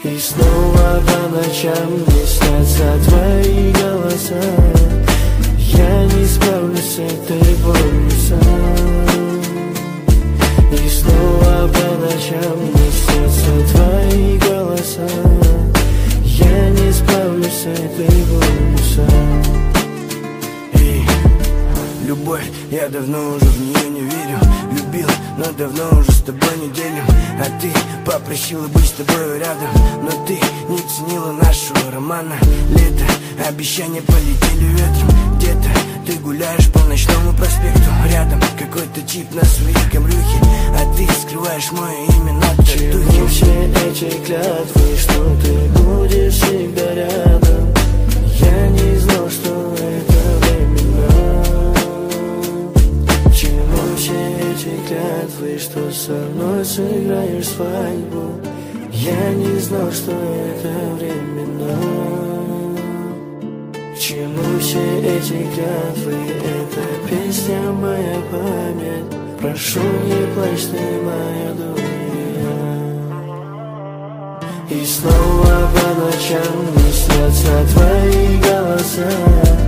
И снова по ночам мне снятся твои голоса. Я не справлюсь с этой болью сам. И снова по ночам мне снятся твои голоса. Я не справлюсь с этой болью сам. Любовь, я давно уже в нее не верю. Любил, но давно уже с тобой не делим. А ты попросила быть с тобой рядом, но ты не ценила нашего романа. Лето, обещания полетели ветром. Где-то ты гуляешь по ночному проспекту. Рядом какой-то тип на своей камрюхе, а ты скрываешь мое имя на татухе. Все эти клятвы, что ты будешь всегда рядом. Я не знал, что это временно. Чему все эти клятвы, что со мной сыграешь свадьбу? Я не знал, что это временно. К чему все эти клятвы? Это песня моя память. Прошу, не плачь ты, моя дуня. И снова по ночам мне снятся твои голоса.